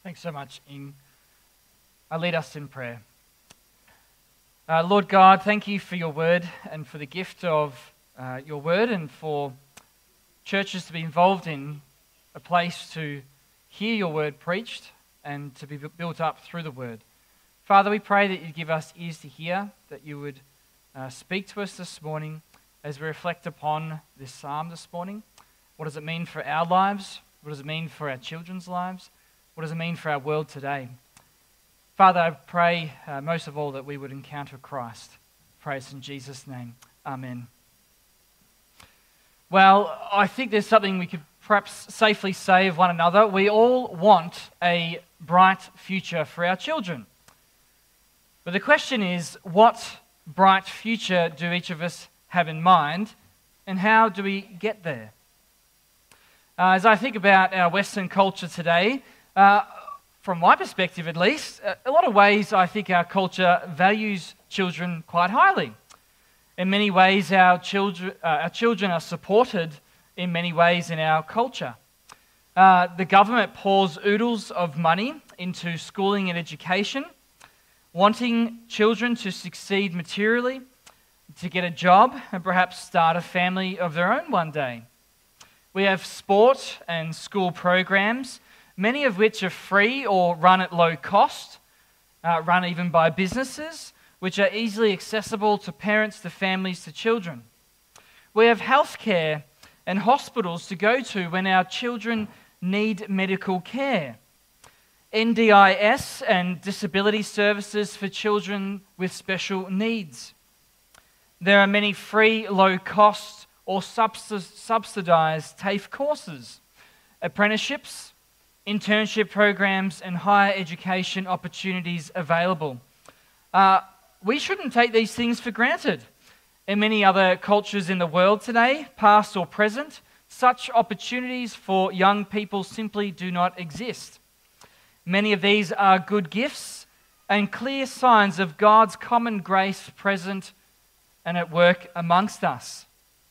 Thanks so much, Ing. Lead us in prayer. Lord God, thank you for your word and for the gift of your word and for churches to be involved in a place to hear your word preached and to be built up through the word. Father, we pray that you give us ears to hear, that you would speak to us this morning as we reflect upon this psalm this morning. What does it mean for our lives? What does it mean for our children's lives? What does it mean for our world today? Father, I pray most of all that we would encounter Christ. Praise in Jesus' name. Amen. Well, I think there's something we could perhaps safely say of one another. We all want a bright future for our children. But the question is, what bright future do each of us have in mind, and how do we get there? As I think about our Western culture today, from my perspective at least, a lot of ways I think our culture values children quite highly. In many ways, our children are supported in many ways in our culture. The government pours oodles of money into schooling and education, wanting children to succeed materially, to get a job, and perhaps start a family of their own one day. We have sport and school programs, many of which are free or run at low cost, run even by businesses, which are easily accessible to parents, to families, to children. We have healthcare and hospitals to go to when our children need medical care. NDIS and disability services for children with special needs. There are many free, low-cost or subsidized TAFE courses, apprenticeships, internship programs, and higher education opportunities available. We shouldn't take these things for granted. In many other cultures in the world today, past or present, such opportunities for young people simply do not exist. Many of these are good gifts and clear signs of God's common grace present and at work amongst us.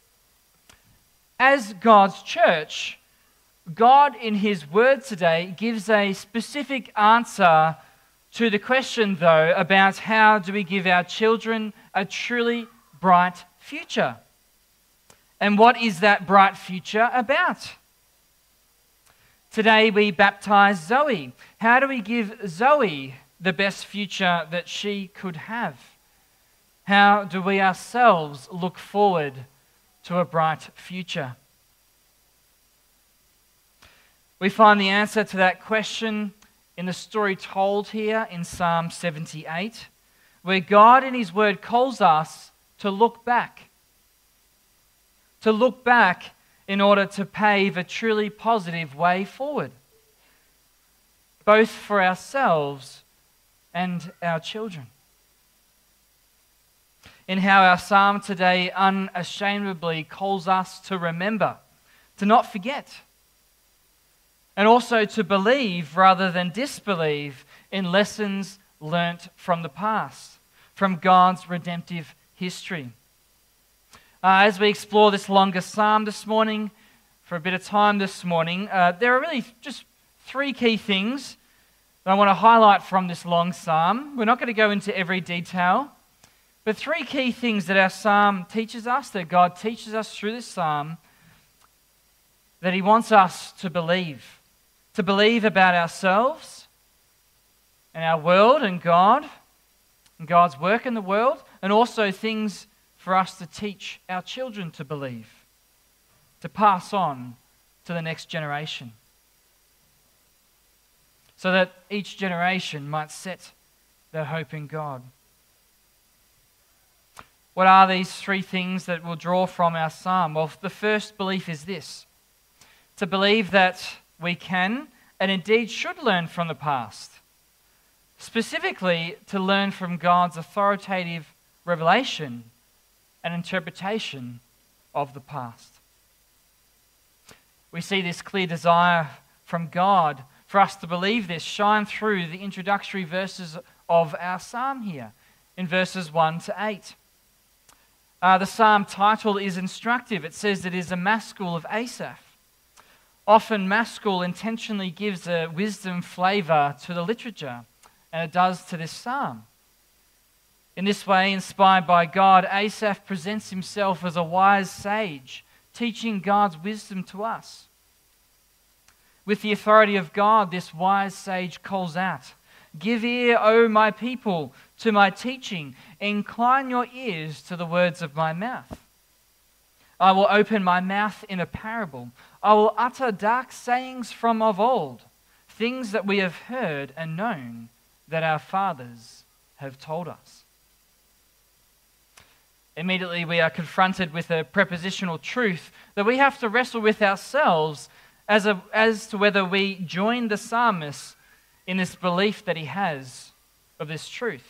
As God's church, God in His Word today gives a specific answer to the question, though, about how do we give our children a truly bright future? And what is that bright future about? Today we baptize Zoe. How do we give Zoe the best future that she could have? How do we ourselves look forward to a bright future? We find the answer to that question in the story told here in Psalm 78, where God in His Word calls us to look back. To look back in order to pave a truly positive way forward, both for ourselves and our children. In how our psalm today unashamedly calls us to remember, to not forget, and also to believe rather than disbelieve in lessons learnt from the past, from God's redemptive history. As we explore this longer psalm this morning, for a bit of time this morning, there are really just three key things that I want to highlight from this long psalm. We're not going to go into every detail, but three key things that our psalm teaches us, that God teaches us through this psalm, that He wants us to believe about ourselves and our world and God and God's work in the world, and also things for us to teach our children to believe, to pass on to the next generation, so that each generation might set their hope in God. What are these three things that we'll draw from our psalm? Well, the first belief is this: to believe that we can and indeed should learn from the past, specifically to learn from God's authoritative revelation and interpretation of the past. We see this clear desire from God for us to believe this shine through the introductory verses of our psalm here, in verses 1 to 8. The psalm title is instructive. It says it is a maskil of Asaph. Often Maskell intentionally gives a wisdom flavor to the literature, and it does to this psalm. In this way, inspired by God, Asaph presents himself as a wise sage, teaching God's wisdom to us. With the authority of God, this wise sage calls out, "Give ear, O my people, to my teaching. Incline your ears to the words of my mouth. I will open my mouth in a parable. I will utter dark sayings from of old, things that we have heard and known, that our fathers have told us." Immediately we are confronted with a prepositional truth that we have to wrestle with ourselves as to whether we join the psalmist in this belief that he has of this truth.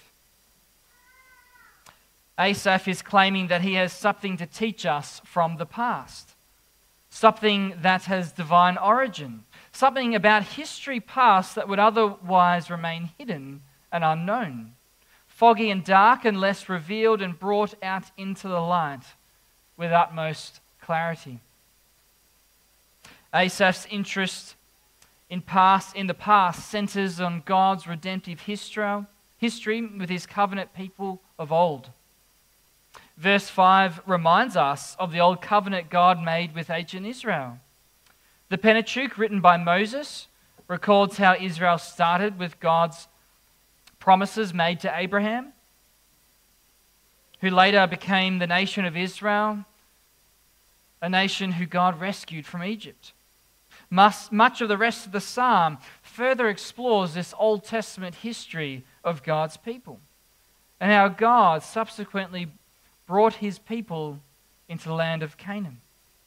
Asaph is claiming that he has something to teach us from the past, something that has divine origin, something about history past that would otherwise remain hidden and unknown, foggy and dark unless revealed and brought out into the light with utmost clarity. Asaph's interest in the past centers on God's redemptive history with his covenant people of old. Verse 5 reminds us of the old covenant God made with ancient Israel. The Pentateuch, written by Moses, records how Israel started with God's promises made to Abraham, who later became the nation of Israel, a nation who God rescued from Egypt. Much of the rest of the psalm further explores this Old Testament history of God's people and how God subsequently brought his people into the land of Canaan.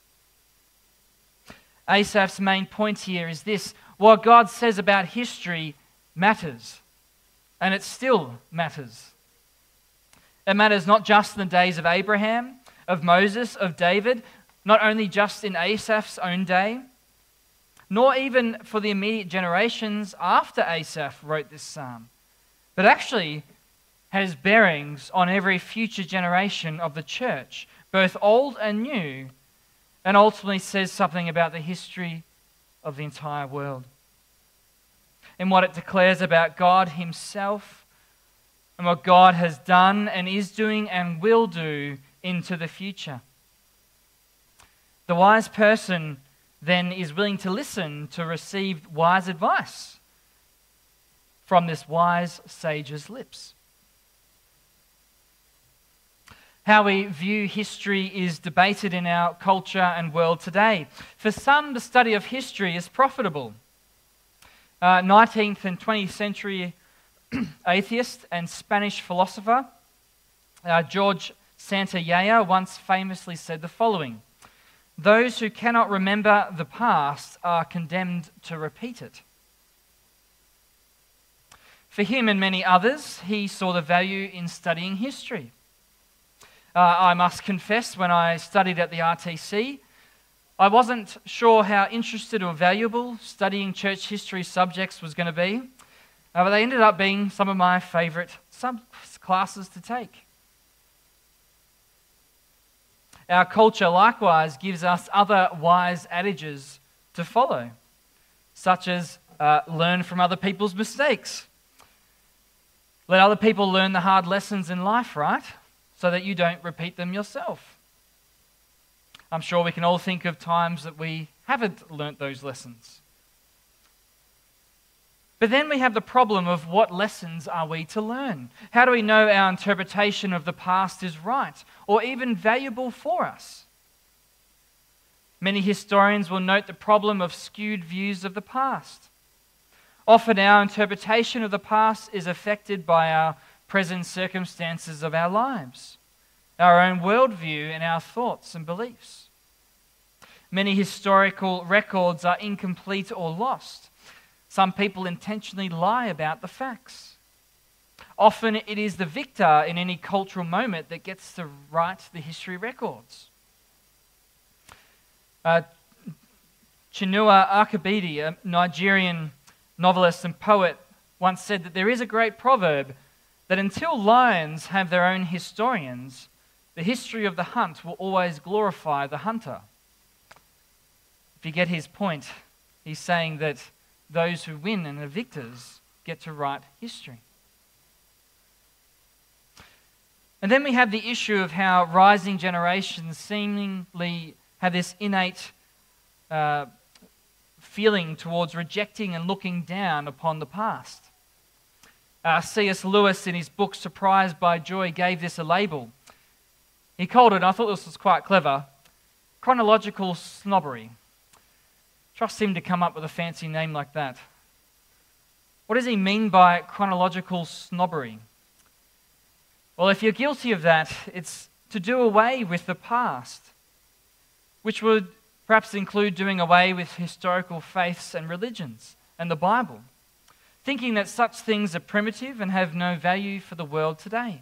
Asaph's main point here is this: what God says about history matters, and it still matters. It matters not just in the days of Abraham, of Moses, of David, not only just in Asaph's own day, nor even for the immediate generations after Asaph wrote this psalm, but actually has bearings on every future generation of the church, both old and new, and ultimately says something about the history of the entire world. In what it declares about God himself and what God has done and is doing and will do into the future. The wise person then is willing to listen to receive wise advice from this wise sage's lips. How we view history is debated in our culture and world today. For some, the study of history is profitable. 19th and 20th century atheist and Spanish philosopher George Santayana once famously said the following: "Those who cannot remember the past are condemned to repeat it." For him and many others, he saw the value in studying history. I must confess, when I studied at the RTC, I wasn't sure how interested or valuable studying church history subjects was going to be, but they ended up being some of my favourite classes to take. Our culture likewise gives us other wise adages to follow, such as learn from other people's mistakes. Let other people learn the hard lessons in life, right? So that you don't repeat them yourself. I'm sure we can all think of times that we haven't learnt those lessons. But then we have the problem of what lessons are we to learn? How do we know our interpretation of the past is right or even valuable for us? Many historians will note the problem of skewed views of the past. Often our interpretation of the past is affected by our present circumstances of our lives, our own worldview and our thoughts and beliefs. Many historical records are incomplete or lost. Some people intentionally lie about the facts. Often it is the victor in any cultural moment that gets to write the history records. Chinua Achebe, a Nigerian novelist and poet, once said that there is a great proverb that until lions have their own historians, the history of the hunt will always glorify the hunter. If you get his point, He's saying that those who win and are victors get to write history. And then we have the issue of how rising generations seemingly have this innate feeling towards rejecting and looking down upon the past. C.S. Lewis, in his book Surprised by Joy, gave this a label. He called it, and I thought this was quite clever, chronological snobbery. Trust him to come up with a fancy name like that. What does he mean by chronological snobbery? Well, if you're guilty of that, it's to do away with the past, which would perhaps include doing away with historical faiths and religions and the Bible, thinking that such things are primitive and have no value for the world today.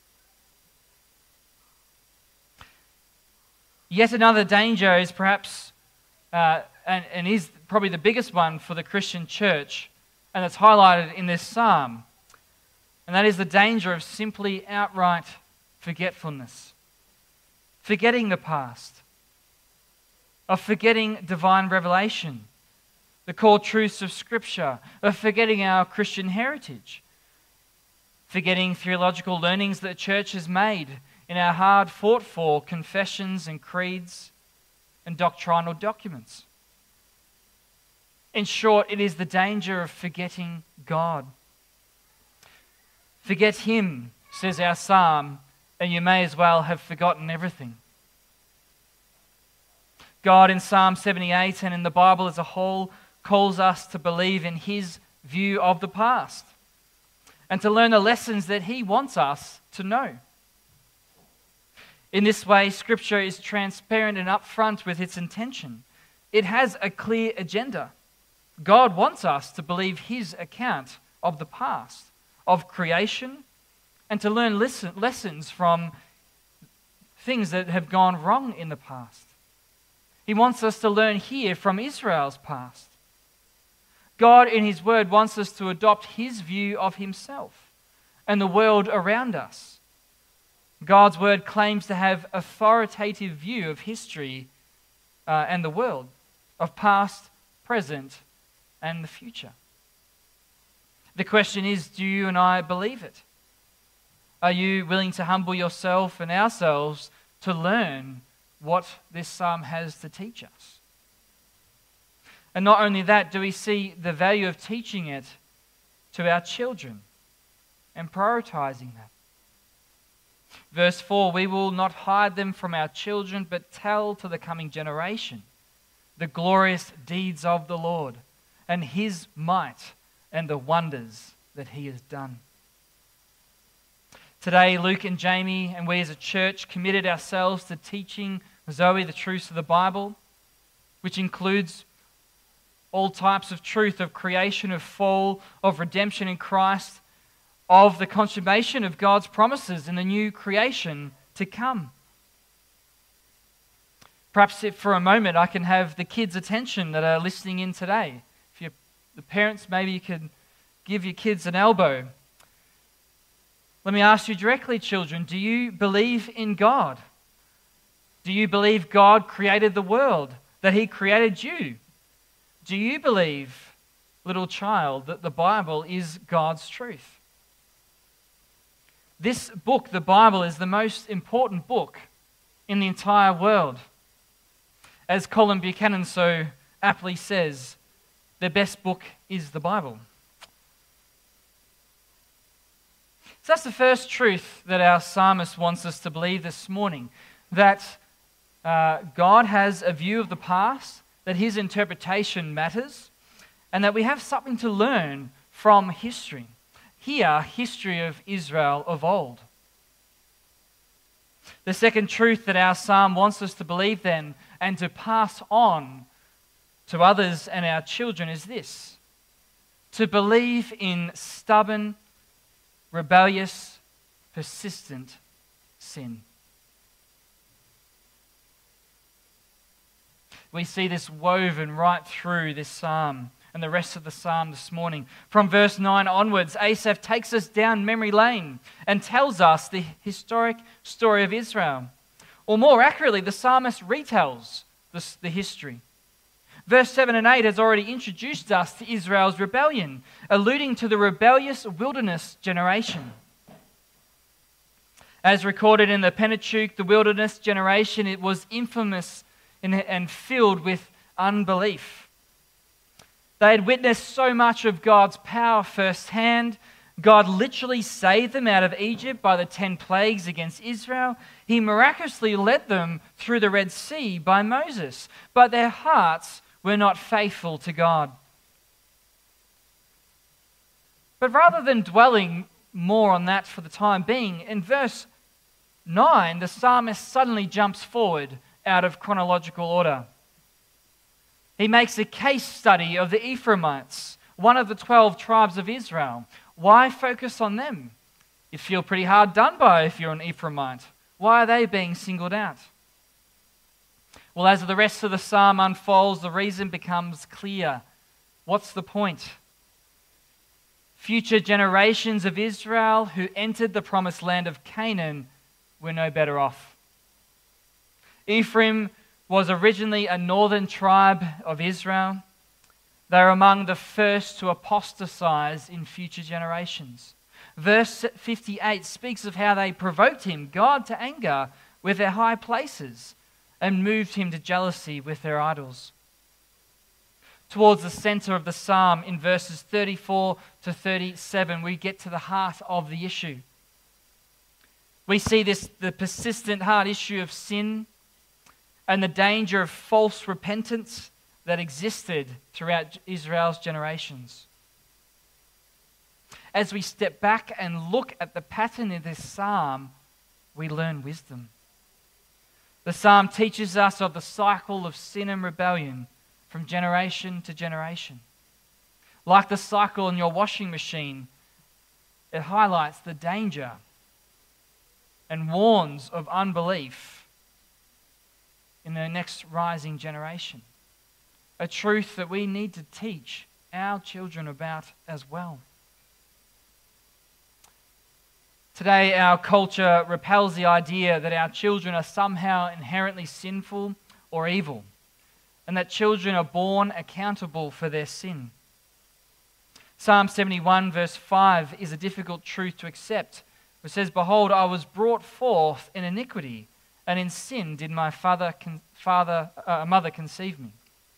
Yet another danger is perhaps, and is probably the biggest one for the Christian church, and it's highlighted in this psalm, and that is the danger of simply outright forgetfulness, forgetting the past, of forgetting divine revelation, the core truths of Scripture, of forgetting our Christian heritage, forgetting theological learnings that the church has made in our hard fought for confessions and creeds and doctrinal documents. In short, it is the danger of forgetting God. Forget Him, says our psalm, and you may as well have forgotten everything. God in Psalm 78 and in the Bible as a whole calls us to believe in His view of the past and to learn the lessons that He wants us to know. In this way, Scripture is transparent and upfront with its intention. It has a clear agenda. God wants us to believe His account of the past, of creation, and to learn lessons from things that have gone wrong in the past. He wants us to learn here from Israel's past. God in His Word wants us to adopt His view of Himself and the world around us. God's Word claims to have authoritative view of history and the world, of past, present, and the future. The question is, do you and I believe it? Are you willing to humble yourself and ourselves to learn what this psalm has to teach us? And not only that, do we see the value of teaching it to our children and prioritizing that? Verse 4, we will not hide them from our children, but tell to the coming generation the glorious deeds of the Lord and His might and the wonders that He has done. Today, Luke and Jamie and we as a church committed ourselves to teaching Zoe the truths of the Bible, which includes all types of truth of creation, of fall, of redemption in Christ, of the consummation of God's promises in the new creation to come. Perhaps if for a moment I can have the kids' attention that are listening in today. If you're the parents, maybe you could give your kids an elbow. Let me ask you directly, children, do you believe in God? Do you believe God created the world, that He created you? Do you believe, little child, that the Bible is God's truth? This book, the Bible, is the most important book in the entire world. As Colin Buchanan so aptly says, the best book is the Bible. So that's the first truth that our psalmist wants us to believe this morning, that God has a view of the past, that His interpretation matters, and that we have something to learn from history. Here, history of Israel of old. The second truth that our psalm wants us to believe then and to pass on to others and our children is this: to believe in stubborn, rebellious, persistent sin. We see this woven right through this psalm and the rest of the psalm this morning. From verse 9 onwards, Asaph takes us down memory lane and tells us the historic story of Israel. Or more accurately, the psalmist retells the history. Verse 7 and 8 has already introduced us to Israel's rebellion, alluding to the rebellious wilderness generation. As recorded in the Pentateuch, the wilderness generation, it was infamous and filled with unbelief. They had witnessed so much of God's power firsthand. God literally saved them out of Egypt by the 10 plagues against Israel. He miraculously led them through the Red Sea by Moses, but their hearts were not faithful to God. But rather than dwelling more on that for the time being, in verse 9, the psalmist suddenly jumps forward out of chronological order. He makes a case study of the Ephraimites, one of the 12 tribes of Israel. Why focus on them? You'd feel pretty hard done by if you're an Ephraimite. Why are they being singled out? Well, as the rest of the psalm unfolds, the reason becomes clear. What's the point? Future generations of Israel who entered the promised land of Canaan were no better off. Ephraim was originally a northern tribe of Israel. They were among the first to apostatize in future generations. Verse 58 speaks of how they provoked him, God, to anger with their high places and moved him to jealousy with their idols. Towards the center of the psalm, in verses 34 to 37, we get to the heart of the issue. We see the persistent hard issue of sin and the danger of false repentance that existed throughout Israel's generations. As we step back and look at the pattern in this psalm, we learn wisdom. The psalm teaches us of the cycle of sin and rebellion from generation to generation. Like the cycle in your washing machine, it highlights the danger and warns of unbelief in the next rising generation. A truth that we need to teach our children about as well. Today, our culture repels the idea that our children are somehow inherently sinful or evil, and that children are born accountable for their sin. Psalm 71 verse 5 is a difficult truth to accept. It says, "Behold, I was brought forth in iniquity, and in sin did my mother conceive me."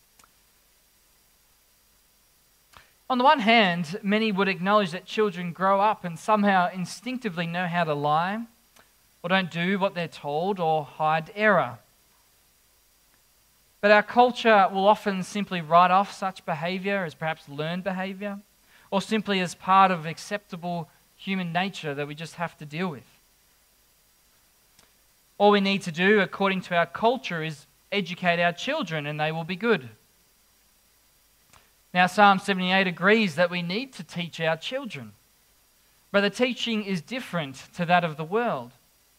On the one hand, many would acknowledge that children grow up and somehow instinctively know how to lie, or don't do what they're told, or hide error. But our culture will often simply write off such behavior as perhaps learned behavior, or simply as part of acceptable human nature that we just have to deal with. All we need to do, according to our culture, is educate our children and they will be good. Now, Psalm 78 agrees that we need to teach our children, but the teaching is different to that of the world.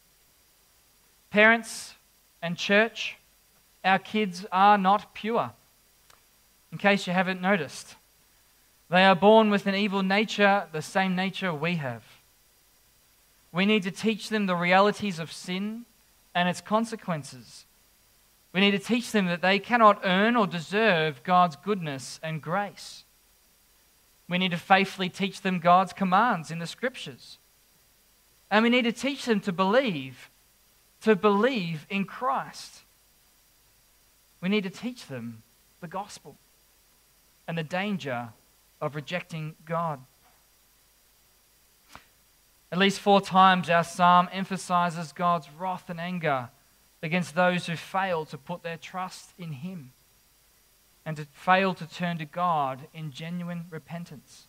Parents and church, our kids are not pure. In case you haven't noticed, they are born with an evil nature, the same nature we have. We need to teach them the realities of sin and its consequences. We need to teach them that they cannot earn or deserve God's goodness and grace. We need to faithfully teach them God's commands in the Scriptures. And we need to teach them to believe in Christ. We need to teach them the gospel and the danger of rejecting God. At least 4 times our psalm emphasizes God's wrath and anger against those who fail to put their trust in Him and to fail to turn to God in genuine repentance.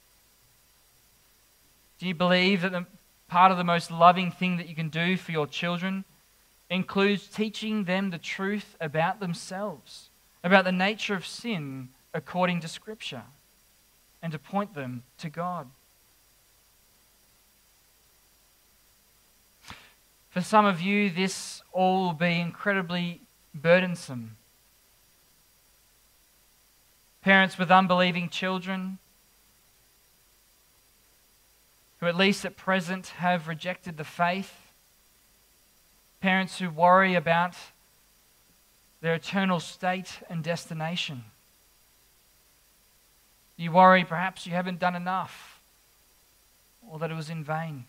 Do you believe that part of the most loving thing that you can do for your children includes teaching them the truth about themselves, about the nature of sin according to Scripture, and to point them to God? For some of you, this all will be incredibly burdensome. Parents with unbelieving children who at least at present have rejected the faith. Parents who worry about their eternal state and destination. You worry perhaps you haven't done enough or that it was in vain.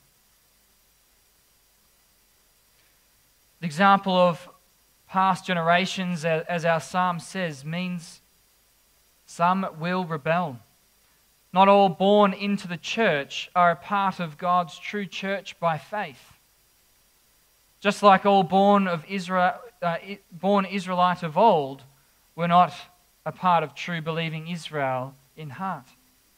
The example of past generations, as our psalm says, means some will rebel. Not all born into the church are a part of God's true church by faith. Just like all born Israelite of old were not a part of true believing Israel in heart.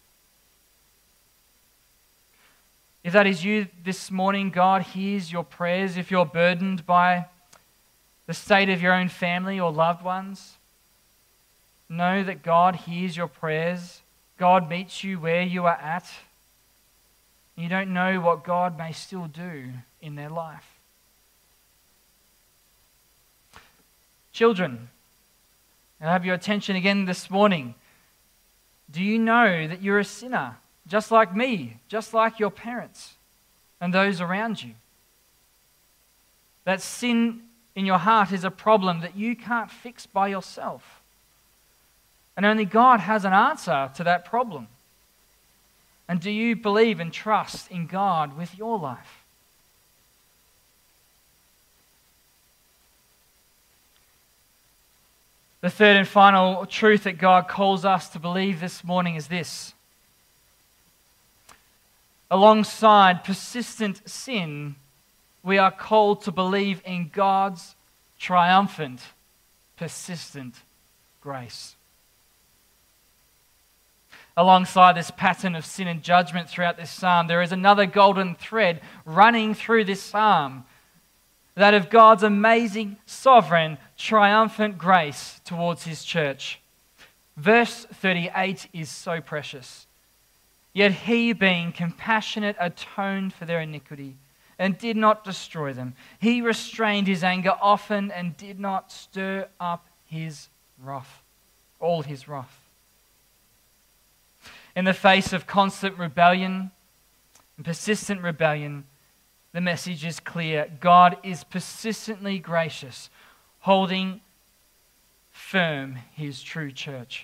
If that is you this morning, God hears your prayers. If you're burdened by the state of your own family or loved ones, know that God hears your prayers. God meets you where you are at. You don't know what God may still do in their life. Children, I have your attention again this morning. Do you know that you're a sinner, just like me, just like your parents and those around you? That sin in your heart is a problem that you can't fix by yourself. And only God has an answer to that problem. And do you believe and trust in God with your life? The third and final truth that God calls us to believe this morning is this. Alongside persistent sin, we are called to believe in God's triumphant, persistent grace. Alongside this pattern of sin and judgment throughout this psalm, there is another golden thread running through this psalm, that of God's amazing, sovereign, triumphant grace towards His church. Verse 38 is so precious. Yet He, being compassionate, atoned for their iniquity and did not destroy them. He restrained His anger often and did not stir up His wrath, all His wrath. In the face of constant rebellion and persistent rebellion, the message is clear. God is persistently gracious, holding firm His true church.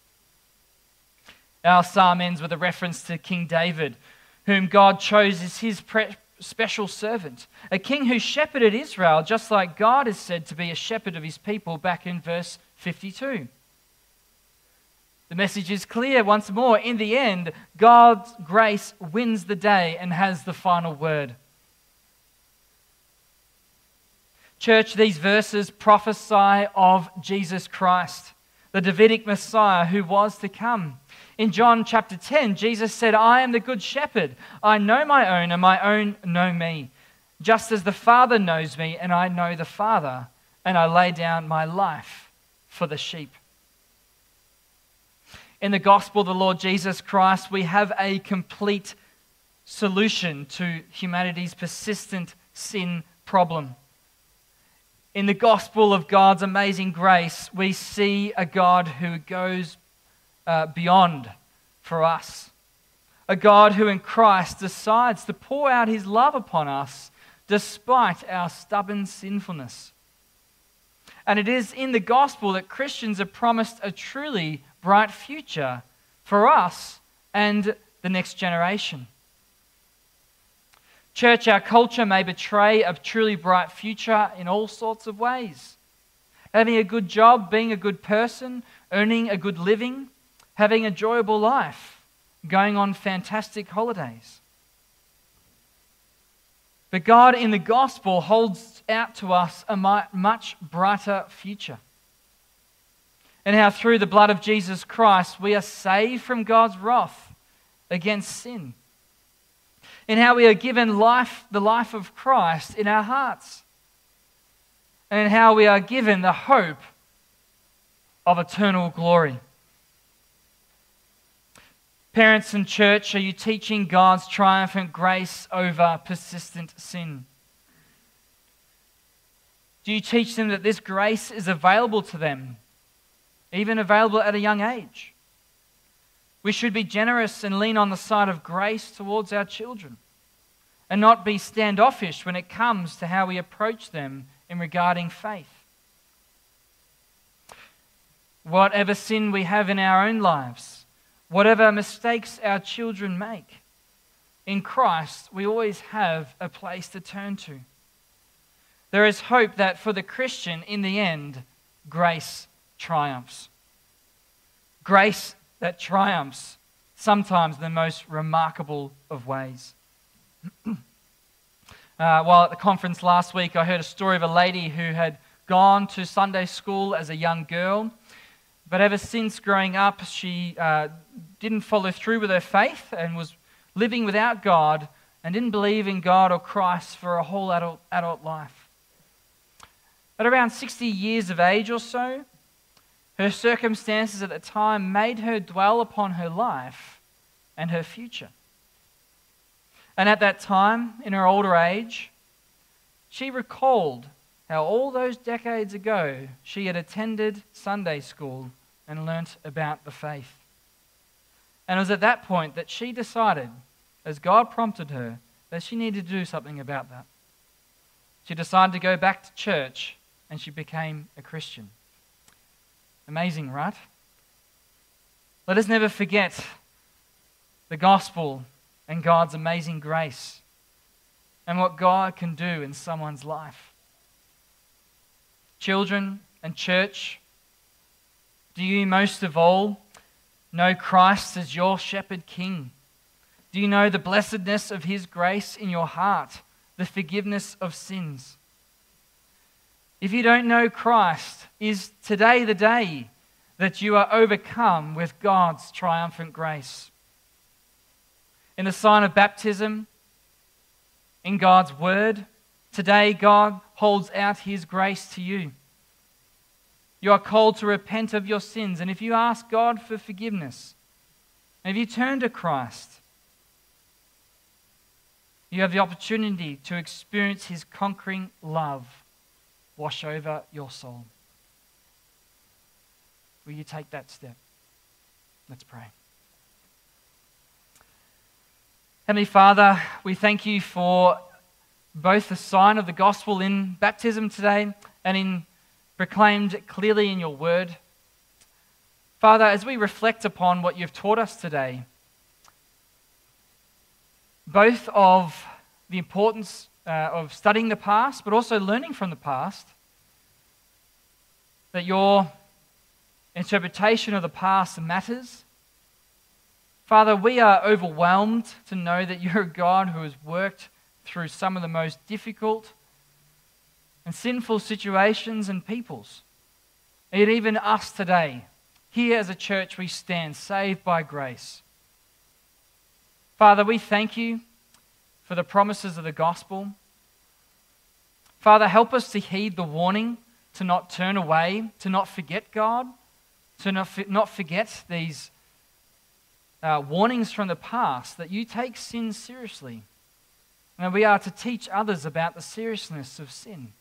Our psalm ends with a reference to King David, whom God chose as His special servant, a king who shepherded Israel just like God is said to be a shepherd of His people back in verse 52. The message is clear once more. In the end, God's grace wins the day and has the final word. Church, these verses prophesy of Jesus Christ, the Davidic Messiah who was to come. In John chapter 10, Jesus said, I am the good shepherd. I know my own, and my own know me. Just as the Father knows me, and I know the Father, and I lay down my life for the sheep. In the gospel of the Lord Jesus Christ, we have a complete solution to humanity's persistent sin problem. In the gospel of God's amazing grace, we see a God who goes beyond for us. A God who in Christ decides to pour out His love upon us despite our stubborn sinfulness. And it is in the gospel that Christians are promised a truly bright future for us and the next generation. Church, our culture may betray a truly bright future in all sorts of ways. Having a good job, being a good person, earning a good living, having an enjoyable life, going on fantastic holidays. But God in the gospel holds out to us a much brighter future. And how through the blood of Jesus Christ we are saved from God's wrath against sin. And how we are given life, the life of Christ in our hearts. And how we are given the hope of eternal glory. Parents and church, are you teaching God's triumphant grace over persistent sin? Do you teach them that this grace is available to them, even available at a young age? We should be generous and lean on the side of grace towards our children and not be standoffish when it comes to how we approach them in regarding faith. Whatever sin we have in our own lives, whatever mistakes our children make, in Christ we always have a place to turn to. There is hope that for the Christian, in the end, grace triumphs. Grace that triumphs, sometimes in the most remarkable of ways. While at the conference last week, I heard a story of a lady who had gone to Sunday school as a young girl, but ever since growing up, she didn't follow through with her faith and was living without God and didn't believe in God or Christ for a whole adult life. At around 60 years of age or so, her circumstances at the time made her dwell upon her life and her future. And at that time, in her older age, she recalled how all those decades ago she had attended Sunday school and learnt about the faith. And it was at that point that she decided, as God prompted her, that she needed to do something about that. She decided to go back to church and she became a Christian. Amazing, right? Let us never forget the gospel and God's amazing grace and what God can do in someone's life. Children and church, do you most of all know Christ as your shepherd king? Do you know the blessedness of his grace in your heart, the forgiveness of sins? If you don't know Christ, is today the day that you are overcome with God's triumphant grace? In the sign of baptism, in God's word, today God holds out his grace to you. You are called to repent of your sins, and if you ask God for forgiveness, and if you turn to Christ, you have the opportunity to experience his conquering love wash over your soul. Will you take that step? Let's pray. Heavenly Father, we thank you for both the sign of the gospel in baptism today and in proclaimed clearly in your word. Father, as we reflect upon what you've taught us today, both of the importance of studying the past, but also learning from the past, that your interpretation of the past matters. Father, we are overwhelmed to know that you're a God who has worked through some of the most difficult and sinful situations and peoples. And even us today, here as a church, we stand saved by grace. Father, we thank you for the promises of the gospel. Father, help us to heed the warning to not turn away, to not forget God, to not forget these warnings from the past, that you take sin seriously. And we are to teach others about the seriousness of sin.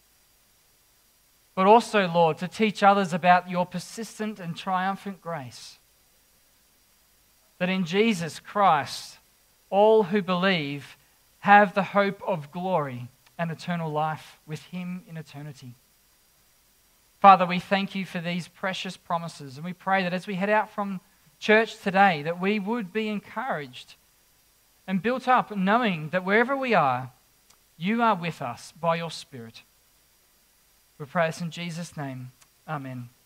But also, Lord, to teach others about your persistent and triumphant grace. That in Jesus Christ, all who believe have the hope of glory and eternal life with him in eternity. Father, we thank you for these precious promises, and we pray that as we head out from church today, that we would be encouraged and built up knowing that wherever we are, you are with us by your Spirit. We pray this in Jesus' name. Amen.